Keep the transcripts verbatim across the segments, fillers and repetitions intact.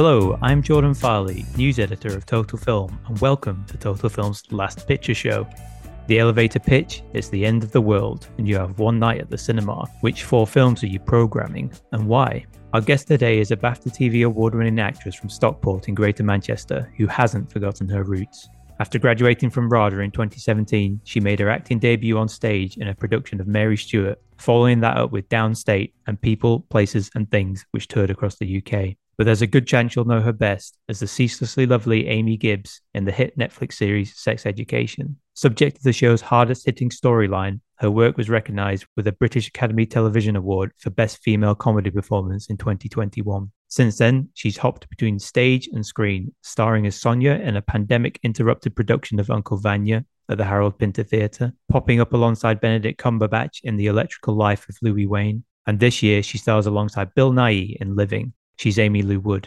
Hello, I'm Jordan Farley, news editor of Total Film, and welcome to Total Film's Last Picture Show. The elevator pitch is the end of the world, and you have one night at the cinema. Which four films are you programming, and why? Our guest today is a BAFTA T V award-winning actress from Stockport in Greater Manchester who hasn't forgotten her roots. After graduating from RADA in twenty seventeen, she made her acting debut on stage in a production of Mary Stuart, following that up with Downstate and People, Places and Things, which toured across the U K. But there's a good chance you'll know her best as the ceaselessly lovely Amy Gibbs in the hit Netflix series Sex Education. Subject to the show's hardest-hitting storyline, her work was recognised with a British Academy Television Award for Best Female Comedy Performance in twenty twenty-one. Since then, she's hopped between stage and screen, starring as Sonia in a pandemic-interrupted production of Uncle Vanya at the Harold Pinter Theatre, popping up alongside Benedict Cumberbatch in The Electrical Life of Louis Wain, and this year she stars alongside Bill Nighy in Living. She's Amy Lou Wood.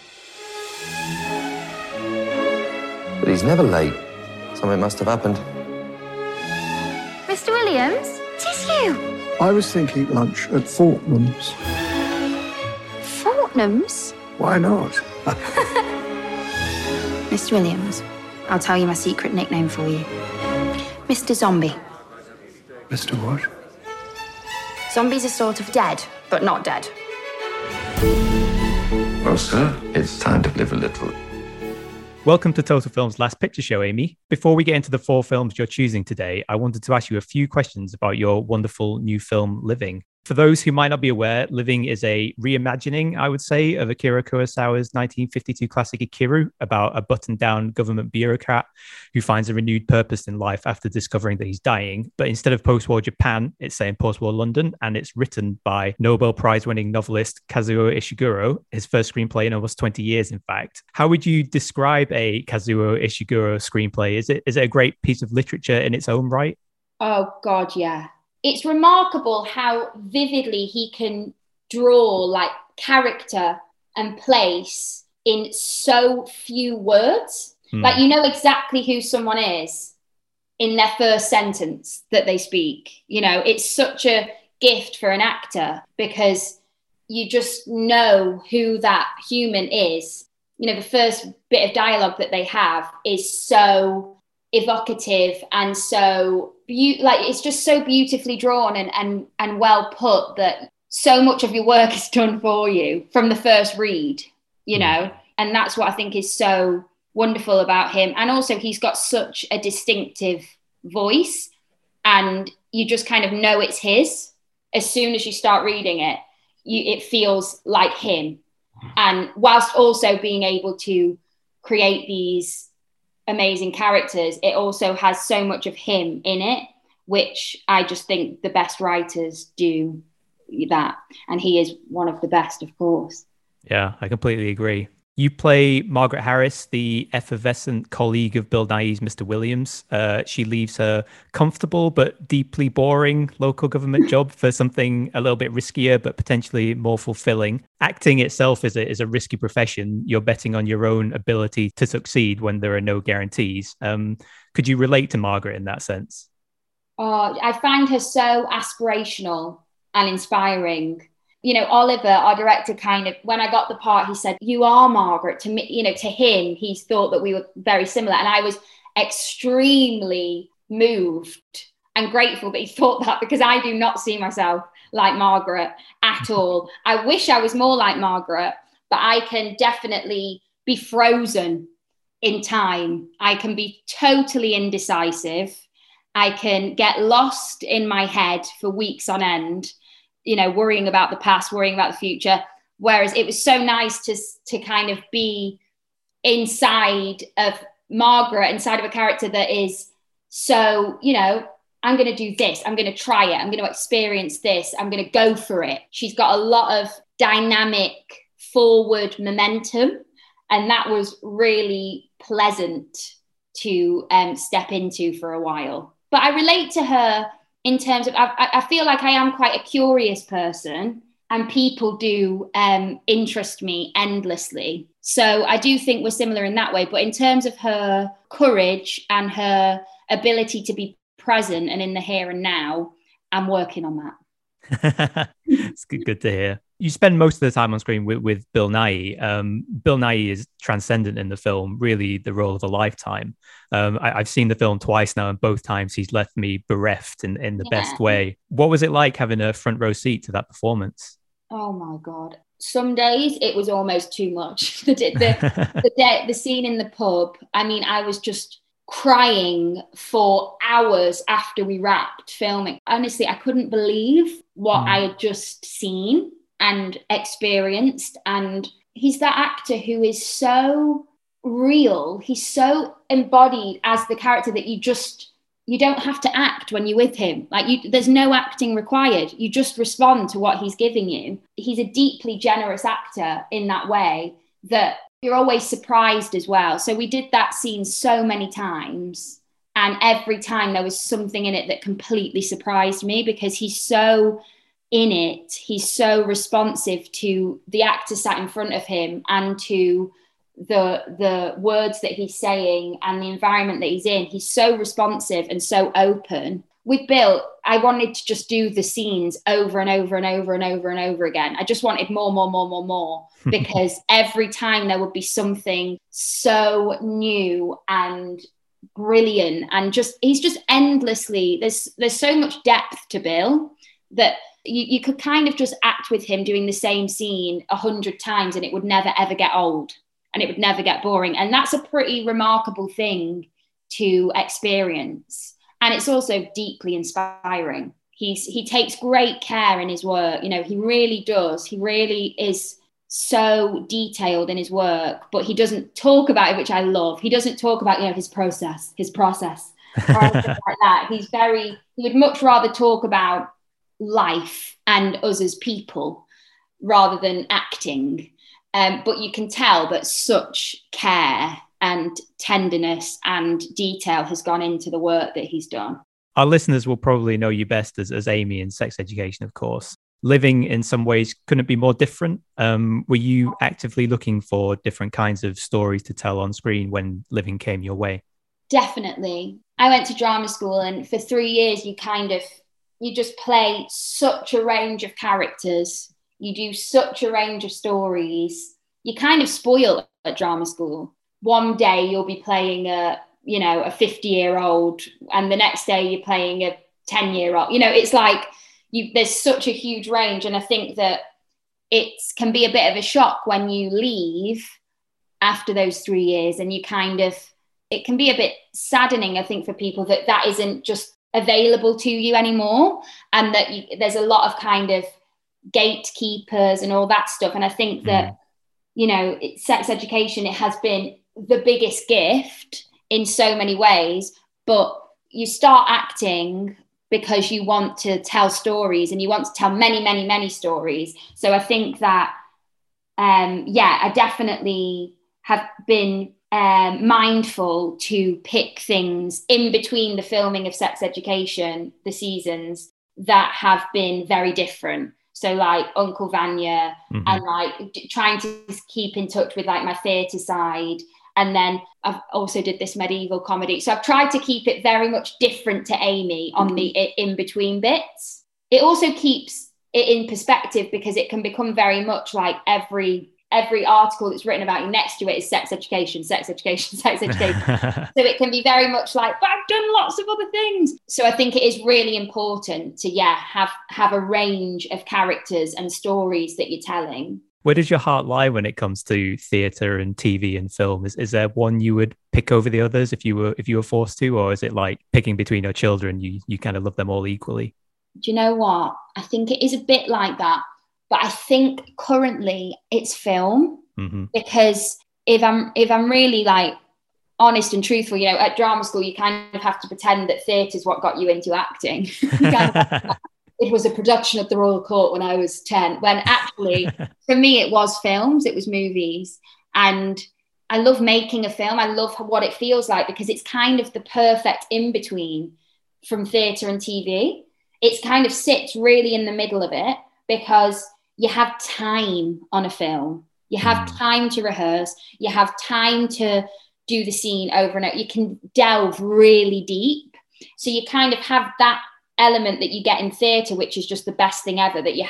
But he's never late. Something must have happened. Mister Williams, it is you. I was thinking lunch at Fortnum's. Fortnum's? Why not? Mister Williams, I'll tell you my secret nickname for you. Mister Zombie. Mister what? Zombies are sort of dead, but not dead. Well, sir, it's time to live a little. Welcome to Total Film's Last Picture Show, Amy. Before we get into the four films you're choosing today, I wanted to ask you a few questions about your wonderful new film, Living. For those who might not be aware, Living is a reimagining, I would say, of Akira Kurosawa's nineteen fifty-two classic Ikiru, about a buttoned-down government bureaucrat who finds a renewed purpose in life after discovering that he's dying. But instead of post-war Japan, it's set in post-war London, and it's written by Nobel Prize-winning novelist Kazuo Ishiguro, his first screenplay in almost twenty years, in fact. How would you describe a Kazuo Ishiguro screenplay? Is it is it a great piece of literature in its own right? Oh, God, yeah. It's remarkable how vividly he can draw like character and place in so few words. Mm. Like, you know exactly who someone is in their first sentence that they speak. You know, it's such a gift for an actor because you just know who that human is. You know, the first bit of dialogue that they have is so evocative and so be- like it's just so beautifully drawn and, and and well put that so much of your work is done for you from the first read, you know, and that's what I think is so wonderful about him. And also he's got such a distinctive voice and you just kind of know it's his as soon as you start reading it. You, it feels like him, and whilst also being able to create these amazing characters, it also has so much of him in it, which I just think the best writers do that, and he is one of the best, of course. Yeah, I completely agree. You play Margaret Harris, the effervescent colleague of Bill Nighy's Mister Williams. Uh, she leaves her comfortable but deeply boring local government job for something a little bit riskier but potentially more fulfilling. Acting itself is a, is a risky profession. You're betting on your own ability to succeed when there are no guarantees. Um, could you relate to Margaret in that sense? Oh, I find her so aspirational and inspiring. You know, Oliver, our director, kind of, when I got the part, he said, "You are Margaret." To me, you know, to him, he thought that we were very similar. And I was extremely moved and grateful that he thought that, because I do not see myself like Margaret at all. I wish I was more like Margaret, but I can definitely be frozen in time. I can be totally indecisive. I can get lost in my head for weeks on end, you know, worrying about the past, worrying about the future. Whereas it was so nice to, to kind of be inside of Margaret, inside of a character that is so, you know, I'm going to do this. I'm going to try it. I'm going to experience this. I'm going to go for it. She's got a lot of dynamic forward momentum. And that was really pleasant to um, step into for a while. But I relate to her in terms of, I, I feel like I am quite a curious person, and people do um, interest me endlessly. So I do think we're similar in that way. But in terms of her courage and her ability to be present and in the here and now, I'm working on that. It's good, good to hear. You spend most of the time on screen with, with Bill Nighy. Um, Bill Nighy is transcendent in the film, really the role of a lifetime. Um, I, I've seen the film twice now, and both times he's left me bereft in, in the Yeah. best way. What was it like having a front row seat to that performance? Oh my God. Some days it was almost too much. the, the, the, the, the scene in the pub, I mean, I was just crying for hours after we wrapped filming. Honestly, I couldn't believe what mm. I had just seen and experienced. And he's that actor who is so real. He's so embodied as the character that you just, you don't have to act when you're with him. Like you, there's no acting required. You just respond to what he's giving you. He's a deeply generous actor in that way that you're always surprised as well. So we did that scene so many times, and every time there was something in it that completely surprised me, because he's so in it. He's so responsive to the actor sat in front of him and to the the words that he's saying and the environment that he's in. He's so responsive and so open. With Bill, I wanted to just do the scenes over and over and over and over and over again. I just wanted more, more, more, more, more, because every time there would be something so new and brilliant, and just he's just endlessly, there's there's so much depth to Bill that you, you could kind of just act with him doing the same scene a hundred times and it would never, ever get old, and it would never get boring. And that's a pretty remarkable thing to experience. And it's also deeply inspiring. He's, he takes great care in his work. You know, he really does. He really is so detailed in his work, but he doesn't talk about it, which I love. He doesn't talk about, you know, his process, his process, or anything like that. He's very, he would much rather talk about life and us as people rather than acting. Um, but you can tell that such care and tenderness and detail has gone into the work that he's done. Our listeners will probably know you best as, as Amy in Sex Education, of course. Living in some ways couldn't be more different. Um, were you actively looking for different kinds of stories to tell on screen when Living came your way? Definitely. I went to drama school, and for three years you kind of, you just play such a range of characters. You do such a range of stories. You're kind of spoiled at drama school. One day you'll be playing a, you know, a fifty year old, and the next day you're playing a ten year old. You know, it's like you, there's such a huge range. And I think that it can be a bit of a shock when you leave after those three years and you kind of, it can be a bit saddening, I think, for people that that isn't just available to you anymore. And that you, there's a lot of kind of gatekeepers and all that stuff. And I think that, mm. you know, sex education, it has been the biggest gift in so many ways, but you start acting because you want to tell stories, and you want to tell many, many, many stories. So I think that, um, yeah, I definitely have been um, mindful to pick things in between the filming of Sex Education, the seasons, that have been very different. So like Uncle Vanya, mm-hmm. and like d- trying to keep in touch with like my theatre side. And then I've also did this medieval comedy. So I've tried to keep it very much different to Amy on the in-between bits. It also keeps it in perspective, because it can become very much like every every article that's written about you next to it is sex education, sex education, sex education. So it can be very much like, but I've done lots of other things. So I think it is really important to, yeah, have have a range of characters and stories that you're telling. Where does your heart lie when it comes to theatre and T V and film? Is is there one you would pick over the others if you were if you were forced to, or is it like picking between your children? You you kind of love them all equally? Do you know what? I think it is a bit like that, but I think currently it's film, mm-hmm. because if I'm if I'm really like honest and truthful, you know, at drama school you kind of have to pretend that theatre is what got you into acting. kind of, it was a production of the Royal Court when I was ten, when actually for me it was films, it was movies. And I love making a film. I love what it feels like, because it's kind of the perfect in-between from theatre and T V. It kind of sits really in the middle of it, because you have time on a film. You have mm. time to rehearse. You have time to do the scene over and over. You can delve really deep. So you kind of have that element that you get in theatre, which is just the best thing ever, that you have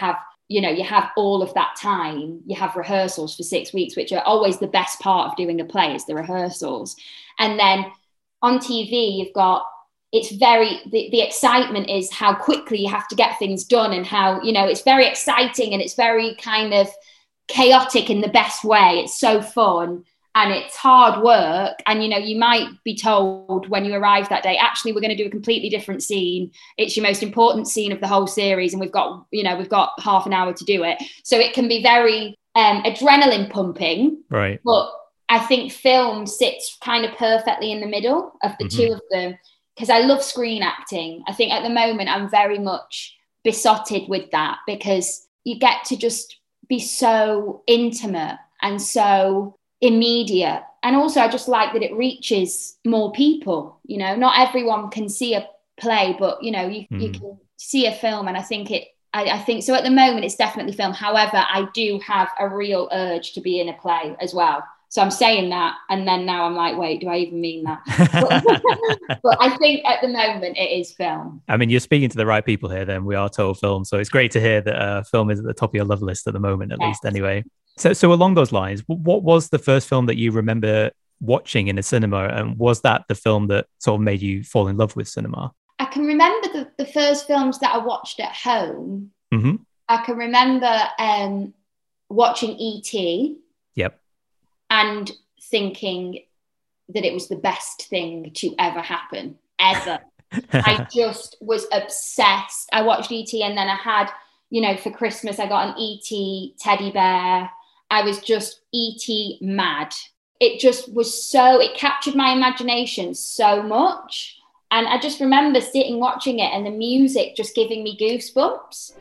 you know, you have all of that time. You have rehearsals for six weeks, which are always the best part of doing a play, is the rehearsals. And then on T V, you've got, it's very, the, the excitement is how quickly you have to get things done, and how, you know, it's very exciting and it's very kind of chaotic in the best way. It's so fun and it's hard work. And, you know, you might be told when you arrive that day, actually, we're going to do a completely different scene. It's your most important scene of the whole series. And we've got, you know, we've got half an hour to do it. So it can be very um, adrenaline pumping. Right. But I think film sits kind of perfectly in the middle of the mm-hmm. two of them, because I love screen acting. I think at the moment I'm very much besotted with that, because you get to just be so intimate and so immediate. And also I just like that it reaches more people. You know, not everyone can see a play, but, you know, you, mm. you can see a film. And I think it, I, I think, so at the moment it's definitely film. However, I do have a real urge to be in a play as well. So I'm saying that, and then now I'm like, wait, do I even mean that? But, but I think at the moment it is film. I mean, you're speaking to the right people here then. We are Total Film. So it's great to hear that uh, film is at the top of your love list at the moment, at yes. least anyway. So so along those lines, what was the first film that you remember watching in a cinema? And was that the film that sort of made you fall in love with cinema? I can remember the, the first films that I watched at home. Mm-hmm. I can remember um, watching E T Yep. and thinking that it was the best thing to ever happen, ever. I just was obsessed. I watched E T, and then I had, you know, for Christmas, I got an E T teddy bear. I was just E T mad. It just was so, it captured my imagination so much. And I just remember sitting watching it and the music just giving me goosebumps.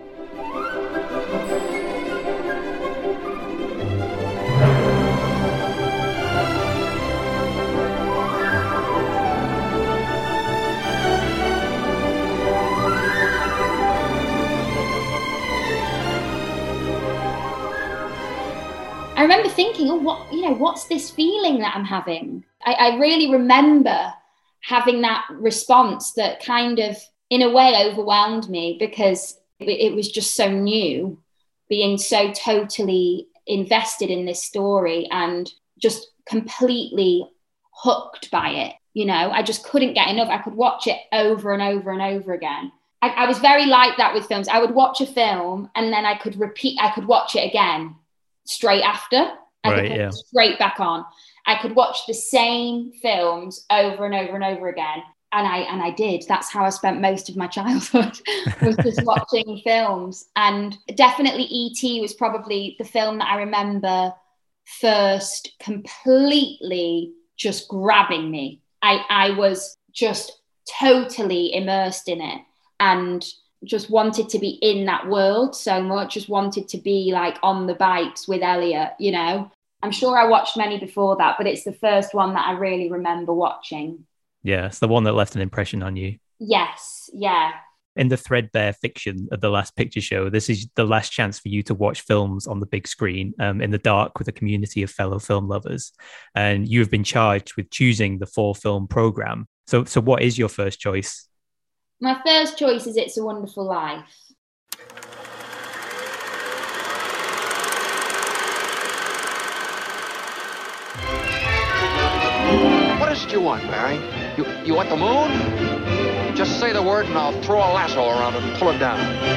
I remember thinking, oh, what, you know, what's this feeling that I'm having? I, I really remember having that response that kind of, in a way, overwhelmed me, because it, it was just so new, being so totally invested in this story and just completely hooked by it. You know, I just couldn't get enough. I could watch it over and over and over again. I, I was very like that with films. I would watch a film and then I could repeat, I could watch it again straight after. I right, could put yeah. it straight back on. I could watch the same films over and over and over again. And I and I did. That's how I spent most of my childhood, was just watching films. And definitely E T was probably the film that I remember first completely just grabbing me. I, I was just totally immersed in it and just wanted to be in that world so much, just wanted to be like on the bikes with Elliot, you know. I'm sure I watched many before that, but it's the first one that I really remember watching. Yeah, it's the one that left an impression on you. Yes, yeah. In the threadbare fiction of the Last Picture Show, this is the last chance for you to watch films on the big screen um, in the dark with a community of fellow film lovers. And you have been charged with choosing the four film program. So, so what is your first choice? My first choice is It's a Wonderful Life. What is it you want, Barry? You, you want the moon? Just say the word and I'll throw a lasso around it and pull it down.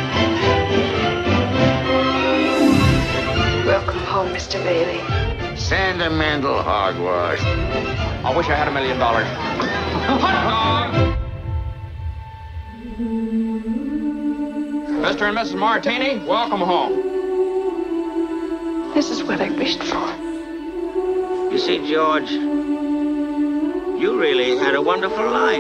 Welcome home, Mister Bailey. Sentimental hogwash. I wish I had a million dollars. Hot dog! Mister and Missus Martini, welcome home. This is what I wished for. You see, George, you really had a wonderful life.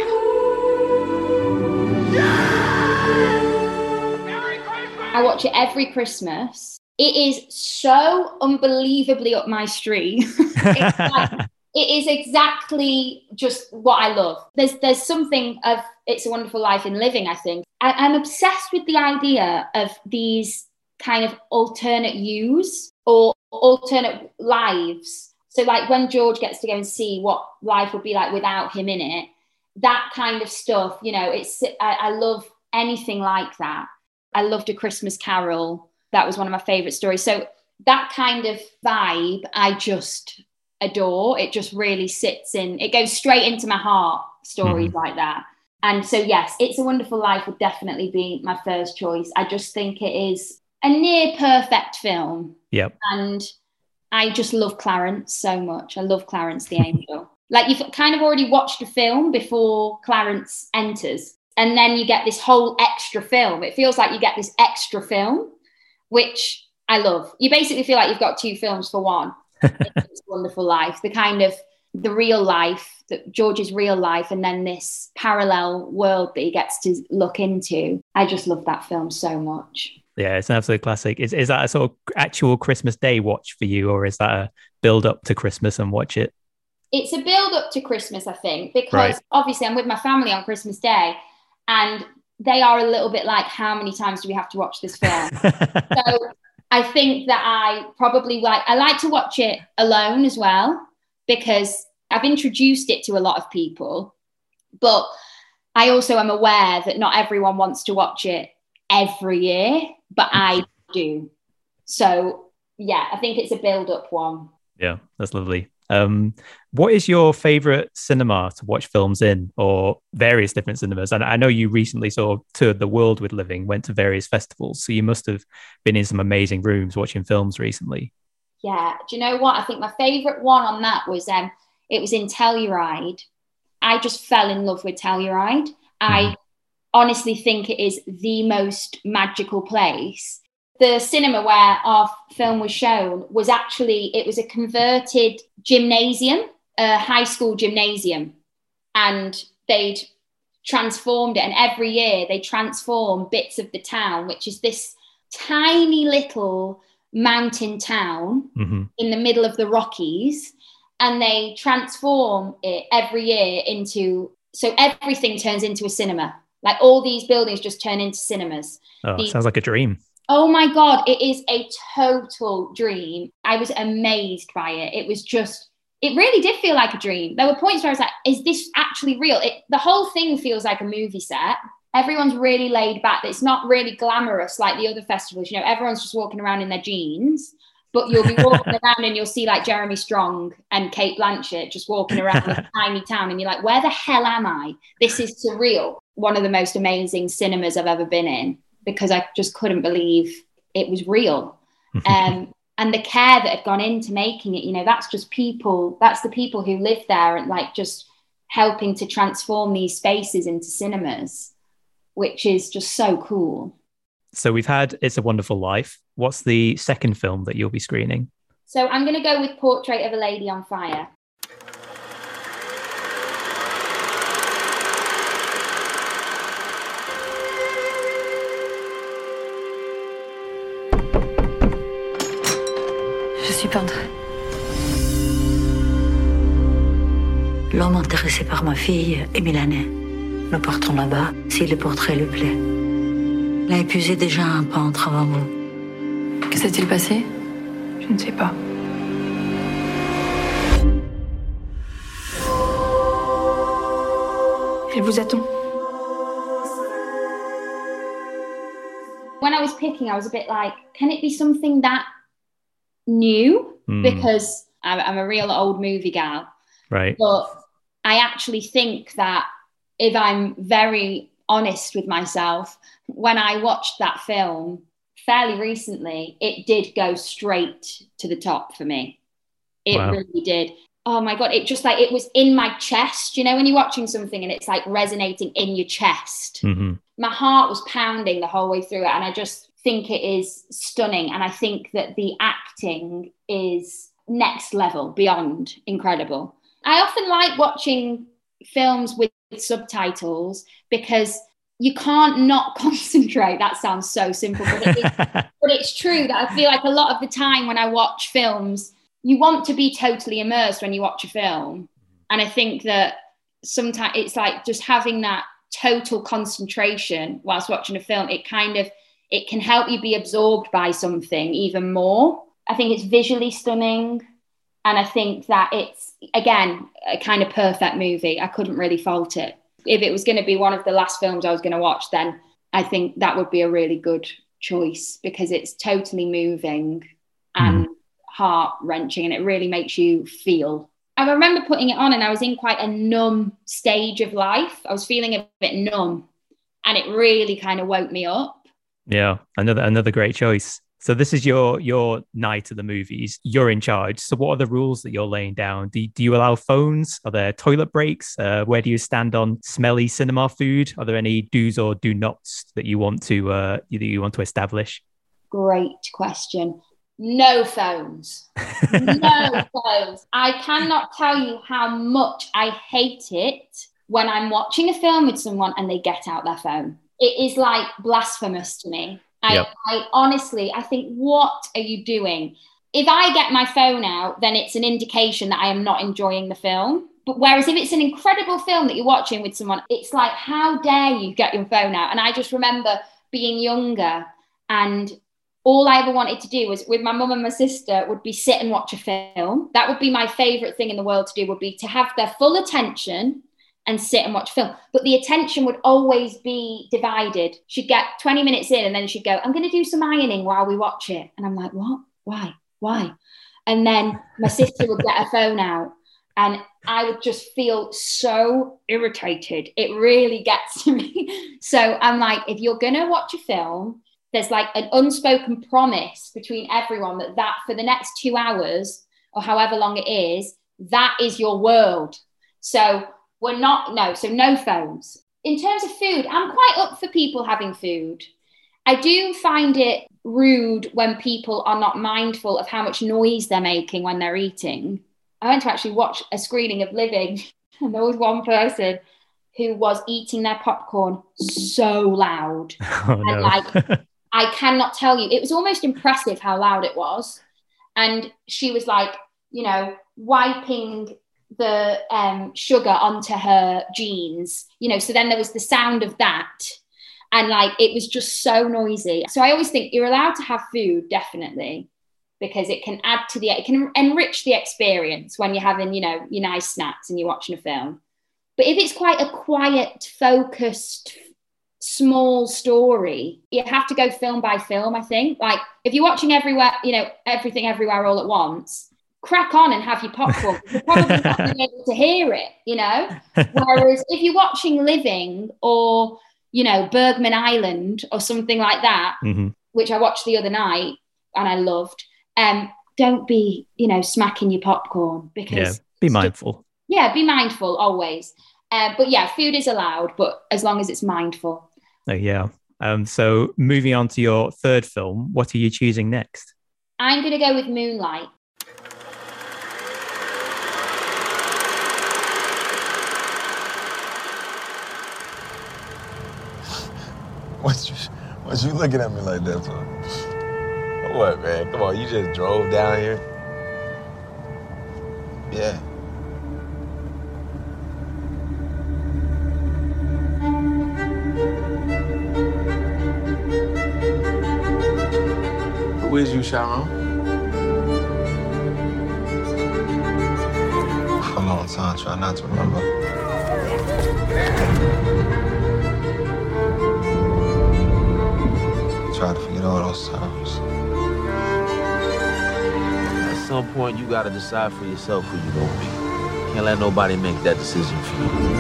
I watch it every Christmas. It is so unbelievably up my street. It's like, it is exactly just what I love. There's there's something of It's a Wonderful Life in living, I think. I, I'm obsessed with the idea of these kind of alternate yous or alternate lives. So like when George gets to go and see what life would be like without him in it, that kind of stuff, you know, it's I, I love anything like that. I loved A Christmas Carol. that was one of my favorite stories. So that kind of vibe, I just adore. It just really sits in, it goes straight into my heart, stories mm-hmm. like that. And so, yes, It's a Wonderful Life would definitely be my first choice. I just think it is a near perfect film. Yep. And I just love Clarence so much. I love Clarence the Angel. Like, you've kind of already watched a film before Clarence enters, and then you get this whole extra film. It feels like you get this extra film, which I love. You basically feel like you've got two films for one. It's a Wonderful Life, the kind of the real life, that George's real life, and then this parallel world that he gets to look into. I just love that film so much. Yeah, it's an absolute classic. Is is that a sort of actual Christmas Day watch for you, or is that a build up to Christmas and watch it? It's a build up to Christmas, I think, because right. obviously I'm with my family on Christmas Day, and they are a little bit like, how many times do we have to watch this film? So I think that I probably like, I like to watch it alone as well, because I've introduced it to a lot of people, but I also am aware that not everyone wants to watch it every year, but I do. So yeah, I think it's a build up one. Yeah, that's lovely. Um, what is your favorite cinema to watch films in, or various different cinemas? And I know you recently sort of toured the world with Living, went to various festivals, so you must have been in some amazing rooms watching films recently. Yeah, do you know what? I think my favorite one on that was um, it was in Telluride. I just fell in love with Telluride. Mm. I honestly think it is the most magical place. The cinema where our film was shown was actually, it was a converted gymnasium, a high school gymnasium, and they'd transformed it. And every year they transform bits of the town, which is this tiny little mountain town mm-hmm. in the middle of the Rockies. And they transform it every year into, so everything turns into a cinema. Like, all these buildings just turn into cinemas. Oh, these, sounds like a dream. Oh my God, it is a total dream. I was amazed by it. It was just, it really did feel like a dream. There were points where I was like, is this actually real? It, the whole thing feels like a movie set. Everyone's really laid back. It's not really glamorous like the other festivals. You know, everyone's just walking around in their jeans, but you'll be walking around and you'll see like Jeremy Strong and Cate Blanchett just walking around this tiny town. And you're like, where the hell am I? This is surreal. One of the most amazing cinemas I've ever been in, because I just couldn't believe it was real. Um, and the care that had gone into making it, you know, that's just people, that's the people who live there and like just helping to transform these spaces into cinemas, which is just so cool. So we've had It's a Wonderful Life. What's the second film that you'll be screening? So I'm going to go with Portrait of a Lady on Fire. Je suis peintre. L'homme intéressé par ma fille est milanais. Nous partons là-bas si le portrait lui plaît. Il a épuisé déjà un peintre avant vous. Que s'est-il passé? Je ne sais pas. Elle vous attend. When I was picking, I was a bit like, can it be something that new? Mm. Because I'm, I'm a real old movie gal. Right. But I actually think that if I'm very honest with myself, when I watched that film fairly recently, it did go straight to the top for me. It wow. really did. Oh my God, it just like, it was in my chest, you know, when you're watching something and it's like resonating in your chest. Mm-hmm. My heart was pounding the whole way through it. And I just think it is stunning. And I think that the acting is next level, beyond incredible. I often like watching films with subtitles because you can't not concentrate. That sounds so simple, but, it is, but it's true that I feel like a lot of the time when I watch films, you want to be totally immersed when you watch a film. And I think that sometimes it's like just having that total concentration whilst watching a film, it kind of, it can help you be absorbed by something even more. I think it's visually stunning. And I think that it's, again, a kind of perfect movie. I couldn't really fault it. If it was going to be one of the last films I was going to watch, then I think that would be a really good choice because it's totally moving and mm. heart-wrenching, and it really makes you feel. I remember putting it on and I was in quite a numb stage of life. I was feeling a bit numb and it really kind of woke me up. Yeah, another another great choice. So this is your your night of the movies. You're in charge. So what are the rules that you're laying down? Do, do you allow phones? Are there toilet breaks? Uh, where do you stand on smelly cinema food? Are there any do's or do nots that you want to uh, that you want to establish? Great question. No phones. No phones. I cannot tell you how much I hate it when I'm watching a film with someone and they get out their phone. It is like blasphemous to me. I, yep. I honestly, I think, what are you doing? If I get my phone out, then it's an indication that I am not enjoying the film. But whereas if it's an incredible film that you're watching with someone, it's like, how dare you get your phone out? And I just remember being younger and all I ever wanted to do was with my mum and my sister would be sit and watch a film. That would be my favourite thing in the world to do, would be to have their full attention and sit and watch film. But the attention would always be divided. She'd get twenty minutes in and then she'd go, I'm going to do some ironing while we watch it. And I'm like, what? Why? Why? And then my sister would get her phone out and I would just feel so irritated. It really gets to me. So I'm like, if you're going to watch a film, there's like an unspoken promise between everyone that that for the next two hours or however long it is, that is your world. So we're not, no, so no phones. In terms of food, I'm quite up for people having food. I do find it rude when people are not mindful of how much noise they're making when they're eating. I went to actually watch a screening of Living and there was one person who was eating their popcorn so loud. Oh, and no. like, I cannot tell you, it was almost impressive how loud it was. And she was like, you know, wiping the um, sugar onto her jeans, you know, so then there was the sound of that. And like, it was just so noisy. So I always think you're allowed to have food, definitely, because it can add to the, it can enrich the experience when you're having, you know, your nice snacks and you're watching a film. But if it's quite a quiet, focused, small story, you have to go film by film, I think. Like if you're watching everywhere, you know, everything everywhere all at once, crack on and have your popcorn. You're probably not going to be able to hear it, you know? Whereas if you're watching Living or, you know, Bergman Island or something like that, mm-hmm. which I watched the other night and I loved, um, don't be, you know, smacking your popcorn because... Yeah, be mindful. Just, yeah, be mindful always. Uh, but yeah, food is allowed, but as long as it's mindful. Oh, yeah. Um, so moving on to your third film, what are you choosing next? I'm going to go with Moonlight. What you, what you looking at me like that for? What, man? Come on, you just drove down here? Yeah. Who is you, Sharon? For a long time, try not to remember. Try to forget all those times. At some point, you gotta decide for yourself who you're gonna be. Can't let nobody make that decision for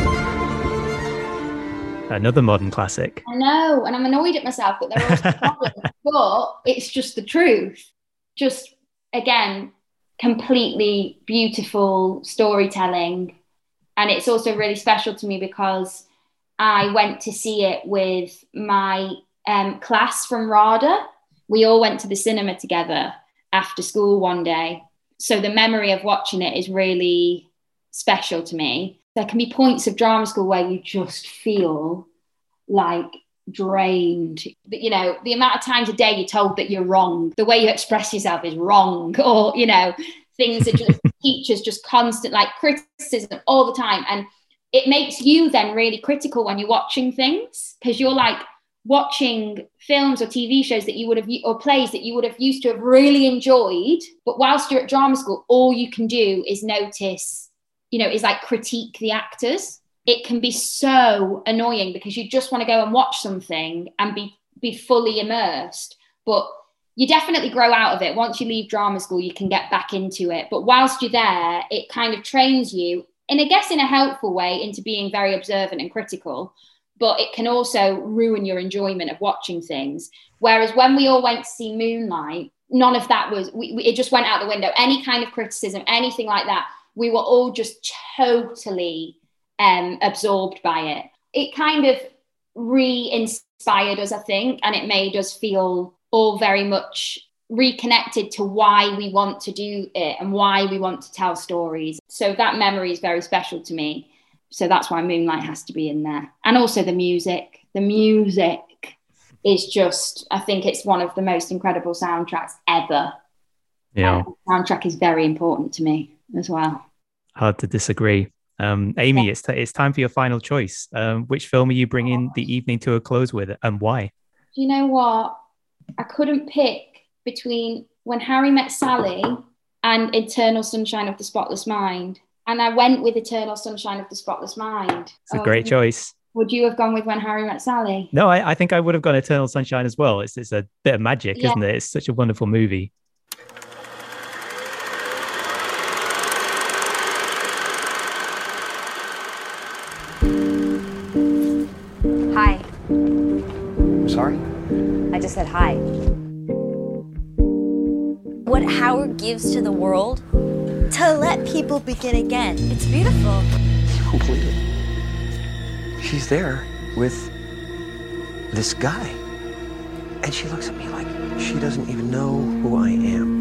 you. Another modern classic. I know, and I'm annoyed at myself that there are also problems, but it's just the truth. Just, again, completely beautiful storytelling. And it's also really special to me because I went to see it with my um, class from RADA. We all went to the cinema together after school one day. So the memory of watching it is really special to me. There can be points of drama school where you just feel like drained. You know, the amount of times a day you're told that you're wrong, the way you express yourself is wrong, or, you know, things are just, teachers just constant, like criticism all the time. And it makes you then really critical when you're watching things, because you're like watching films or T V shows that you would have, or plays that you would have used to have really enjoyed. But whilst you're at drama school, all you can do is notice, you know, is like critique the actors. It can be so annoying because you just want to go and watch something and be be fully immersed. But you definitely grow out of it. Once you leave drama school, you can get back into it. But whilst you're there, it kind of trains you, and I guess in a helpful way, into being very observant and critical. But it can also ruin your enjoyment of watching things. Whereas when we all went to see Moonlight, none of that was, we, we, it just went out the window. Any kind of criticism, anything like that, we were all just totally um, absorbed by it. It kind of re-inspired us, I think, and it made us feel all very much reconnected to why we want to do it and why we want to tell stories. So that memory is very special to me. So that's why Moonlight has to be in there. And also the music. The music is just, I think it's one of the most incredible soundtracks ever. Yeah. Um, the soundtrack is very important to me as well. Hard to disagree. Um, Amy, yeah. it's, t- it's time for your final choice. Um, which film are you bringing the evening to a close with, and why? Do you know what? I couldn't pick between When Harry Met Sally and Eternal Sunshine of the Spotless Mind. And I went with Eternal Sunshine of the Spotless Mind. It's a oh, great choice. Would you have gone with When Harry Met Sally? No, I, I think I would have gone Eternal Sunshine as well. It's, it's a bit of magic, yeah. isn't it? It's such a wonderful movie. Hi. Sorry? I just said hi. What Howard gives to the world to let people begin again. It's beautiful. Completely. She's there with this guy. And she looks at me like she doesn't even know who I am.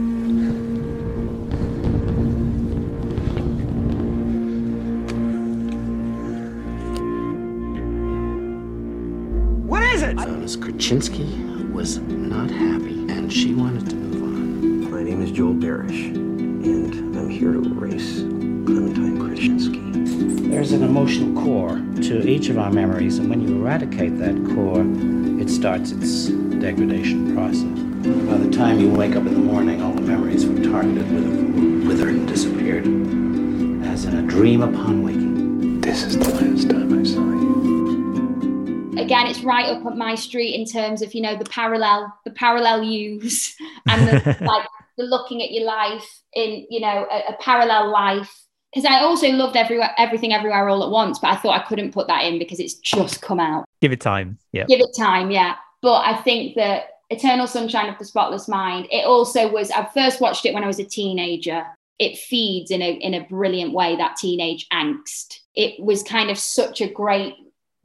What is it? Uh, Miss Krasinski was not happy, and she wanted to move on. My name is Joel Barish, and I'm here to erase Clementine Krasinski. There's an emotional core to each of our memories, and when you eradicate that core, it starts its degradation process. By the time you wake up in the morning, all the memories were targeted with withered and disappeared, as in a dream upon waking. This is the last time I saw you. Again, it's right up at my street in terms of, you know, the parallel, the parallel use and the, like the looking at your life in, you know, a, a parallel life. Because I also loved everywhere, everything everywhere all at once, but I thought I couldn't put that in because it's just come out. Give it time. Yeah. Give it time. Yeah. But I think that Eternal Sunshine of the Spotless Mind, it also was, I first watched it when I was a teenager. It feeds in a, in a brilliant way, that teenage angst. It was kind of such a great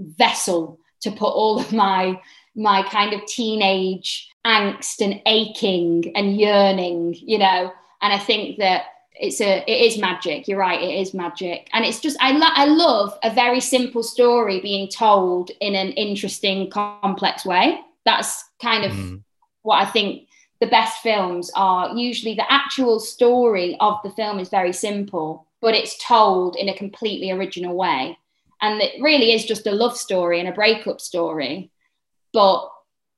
vessel to put all of my my kind of teenage angst and aching and yearning, you know. And I think that it's a it is magic. You're right, it is magic. And it's just I lo- I love a very simple story being told in an interesting, complex way. That's kind of mm. what I think the best films are. Usually the actual story of the film is very simple, but it's told in a completely original way. And it really is just a love story and a breakup story, but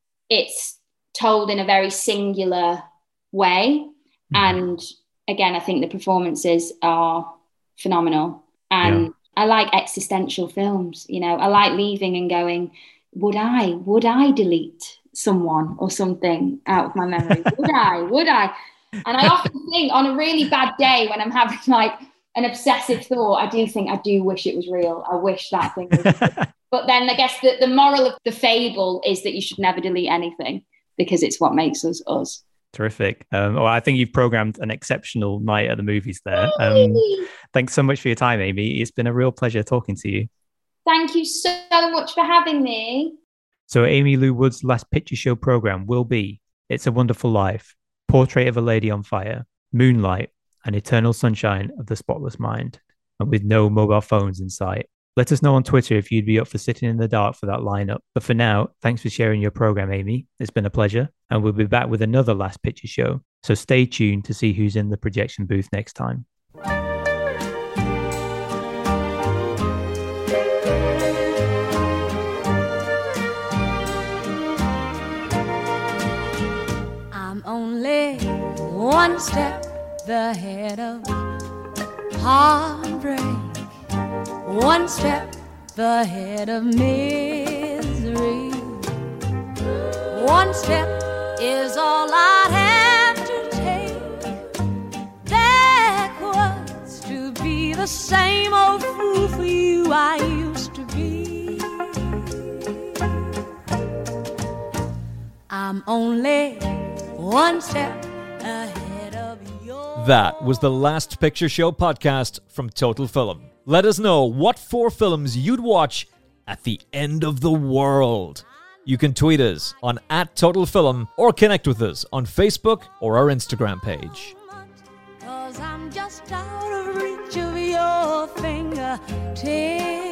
it's told in a very singular way. Mm. And again, I think the performances are phenomenal. And yeah. I like existential films, you know, I like leaving and going, would I, would I delete someone or something out of my memory? Would I, would I? And I often think on a really bad day when I'm having like an obsessive thought, I do think I do wish it was real. I wish that thing was real. But then I guess the, the moral of the fable is that you should never delete anything because it's what makes us us. Terrific. Um, well, I think you've programmed an exceptional night at the movies there. Um, thanks so much for your time, Amy. It's been a real pleasure talking to you. Thank you so much for having me. So Amy Lou Wood's last picture show program will be It's a Wonderful Life, Portrait of a Lady on Fire, Moonlight, and Eternal Sunshine of the Spotless Mind, and with no mobile phones in sight. Let us know on Twitter if you'd be up for sitting in the dark for that lineup. But for now, thanks for sharing your program, Amy. It's been a pleasure, and we'll be back with another Last Picture Show. So stay tuned to see who's in the projection booth next time. I'm only one step ahead of heartbreak, one step ahead of misery, One step is all I'd have to take backwards to be the same old fool for you I used to be. I'm only one step ahead of you. That was the Last Picture Show podcast from Total Film. Let us know what four films you'd watch at the end of the world. You can tweet us on at Total Film or connect with us on Facebook or our Instagram page. 'Cause I'm just out of reach of your fingertips.